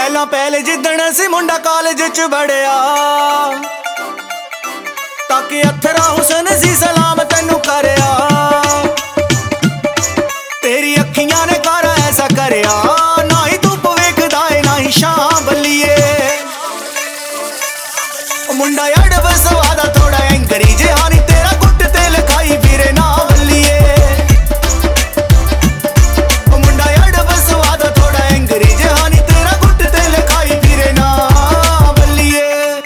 ਪਹਿਲਾਂ ਪਹਿਲੇ ਜਿੱਦਣ ਸੀ ਮੁੰਡਾ ਕਾਲਜ ਚ ਵੜਿਆ, ਤਾਕੇ ਅਥਰਾ ਹੁਸਨ ਸੀ ਸਲਾਮ ਤੈਨੂੰ ਕਰਿਆ। ਤੇਰੀ ਅੱਖੀਆਂ ਨੇ ਕਰ ਐਸਾ ਕਰਿਆ, ਨਾ ਹੀ ਧੁੱਪ ਵੇਖਦਾ ਏ ਨਾ ਹੀ ਛਾਂ ਬੱਲੀਏ। ਮੁੰਡਾ ਯਾਰ ਬਸਵਾ ਦਾ ਥੋੜਾ ਐਂਗਰੀ ਜਿਹਾ ਨੀ, ਤੇਰਾ ਗੁੱਟ ਤੇ ਲਿਖਾਈ ਵੀਰੇ ਨਾ ਬੱਲੀਏ। ਮੁੰਡਾ ਯਾਰ ਬਸਵਾ ਦਾ ਥੋੜਾ ਐਂਗਰੀ ਜਿਹਾ ਨੀ, ਤੇਰਾ ਗੁੱਟ ਤੇ ਲਿਖਾਈ ਵੀਰੇ ਨਾ ਬੱਲੀਏ।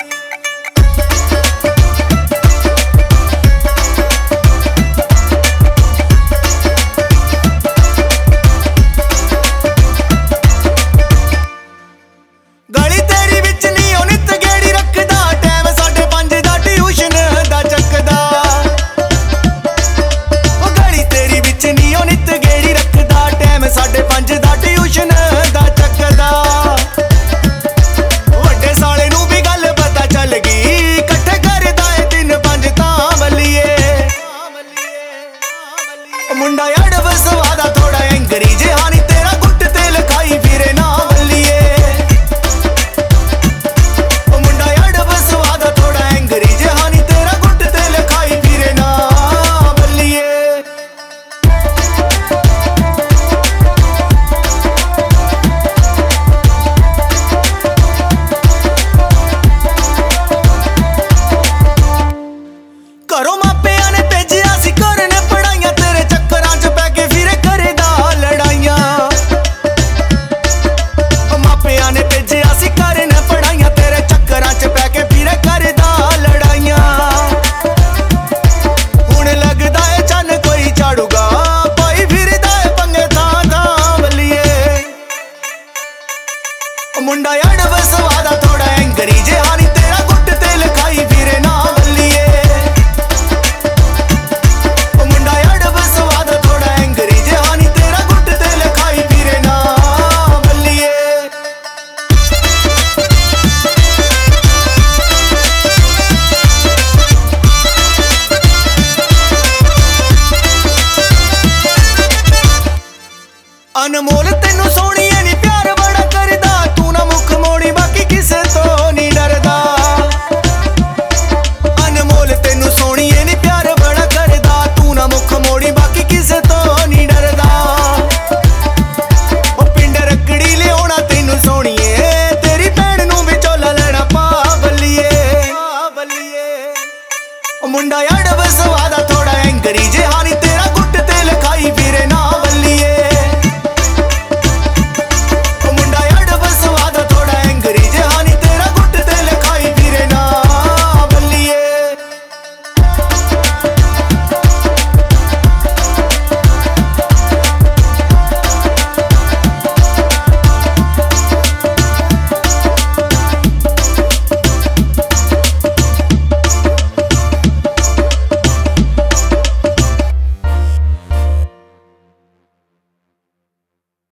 ਗਲੀ ਤੇਰੀ ਵਿੱਚ ਨੀ ਉਹ ਨਿੱਤ ਗੇੜੀ ਰੱਖਦਾ, ਟਾਈਮ 5:30 ਦਾ ਟਿਊਸ਼ਨ ਦਾ ਚੱਕਦਾ। ਉਹ ਗਲੀ ਤੇਰੀ ਵਿੱਚ ਨੀ ਉਹ ਨਿੱਤ ਗੇੜੀ ਰੱਖਦਾ, ਟਾਈਮ 5:30 ਦਾ ਟਿਊਸ਼ਨ ਦਾ ਚੱਕਦਾ। ਵੱਡੇ ਸਾਲੇ ਨੂੰ ਵੀ ਗੱਲ ਪਤਾ ਚੱਲ ਗਈ, ਇਕੱਠੇ ਕਰਦਾ ਏ 3-5 ਤਾਂ ਬੱਲੀਏ। ਮੁੰਡਾ ਯਾਰ ਬਸਵਾ ਦਾ ਥੋੜਾ ਐਂਗਰੀ ਜਿਹਾ ਨੀ, ਤੇਰਾ ਗੁੱਟ ਤੇ ਲਿਖਾਈ ਵੀਰੇ ਨਾ ਬੱਲੀਏ। ਘਰੋਂ ਮਾਪਿਆਂ ਨੇ ਭੇਜਿਆ ਸੀ ਕਰਨ ਪੜਾਈਆਂ, ਤੇਰੇ ਚੱਕਰਾਂ 'ਚ ਪੈ ਕੇ ਫਿਰੇ ਕਰਦਾ ਲੜਾਈਆਂ। ਮਾਪਿਆਂ ਨੇ ਭੇਜਿਆ ਸੀ ਕਰਨ ਪੜਾਈਆਂ, ਤੇਰੇ ਚੱਕਰਾਂ 'ਚ ਪੈ ਕੇ ਫਿਰੇ ਕਰਦਾ ਲੜਾਈਆਂ। ਹੁਣ ਲੱਗਦਾ ਏ ਚੰਨ ਕੋਈ ਝਾੜੂਗਾ, ਭਾਈ ਫਿਰਦਾ ਏ ਪੰਗੇ ਥਾਂ ਥਾਂ ਬੱਲੀਏ। ਮੁੰਡਾ ਯਾਰ ਬਸਵਾ ਦਾ ਥੋੜਾ ਐਂਗਰੀ ਜਿਹਾ ਨੀ, ਤੇਰਾ ਗੁੱਟ ਤੇ ਲਿਖਾਈ ਵੀਰੇ ਨਾ ਬੱਲੀਏ। ਅਨਮੋਲ ਤੈਨੂੰ ਸੋਹਣੀਏ ਨੀ ਪਿਆਰ ਬੜਾ ਕਰਦਾ, ਤੂੰ ਨਾ ਮੁੱਖ ਮੋੜੀ ਬਾਕੀ ਕਿਸੇ ਤੋਂ ਨੀ ਡਰਦਾ। ਅਨਮੋਲ ਤੈਨੂੰ ਸੋਹਣੀਏ ਨੀ ਪਿਆਰ ਬੜਾ ਕਰਦਾ, ਤੂੰ ਨਾ ਮੁੱਖ ਮੋੜੀ ਬਾਕੀ ਕਿਸੇ ਤੋਂ ਨੀ ਡਰਦਾ। ਉਹ ਪਿੰਡ ਰੱਖੜੀ ਲਿਆਉਣਾ ਤੈਨੂੰ ਸੋਹਣੀਏ, ਤੇਰੀ ਭੈਣ ਨੂੰ ਵਿਚੋਲਾ ਲੈਣਾ ਪਾ ਬੱਲੀਏ। ਮੁੰਡਾ ਯਾਰ ਬਸਵਾ ਦਾ ਥੋੜਾ ਐਂਗਰੀ ਜਿਹਾ ਨੀ, ਤੇਰਾ ਗੁੱਟ ਤੇ ਲਿਖਾਈ ਵੀਰੇ